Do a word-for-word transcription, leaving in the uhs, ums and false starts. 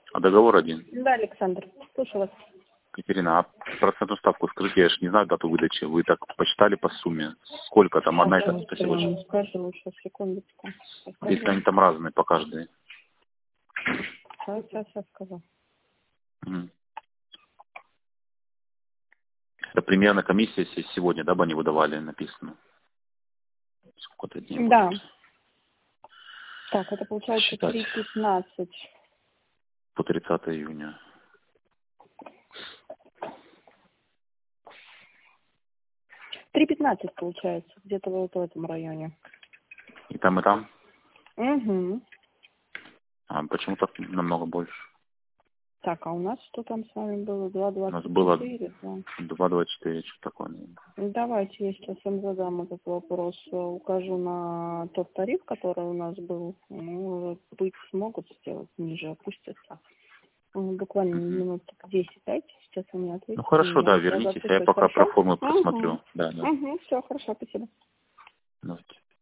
А договор один? Да, Александр, слушаю вас. Катерина, а процентную ставку скажите, я же не знаю дату выдачи. Вы так посчитали по сумме? Сколько там? Одна и та? Спасибо большое. Скажу лучше, секундочку. Если они там разные по каждой. Сейчас, сейчас, сейчас скажу. Мгм. Это примерно комиссия се- сегодня, да, бы они выдавали, написано? Сколько-то дней Да. будет Так, это получается считать три пятнадцать. по тридцатое июня. три пятнадцать получается, где-то вот в этом районе. И там, и там? Угу. А почему так намного больше? Так, а у нас что там с вами было? два У нас двадцать было четыре, да? два двадцать четыре, что такое. Давайте я сейчас им задам этот вопрос, э, укажу на тот тариф, который у нас был. Ну, быть смогут сделать ниже, опустятся. М, Буквально Мгм. минут десять дайте, сейчас они Ну ответят. и хорошо, я да, вам сразу вернитесь, а я отпишусь, пока про хорошо? форму Угу. просмотрю. Да, да. Угу, все, хорошо, спасибо. Ну,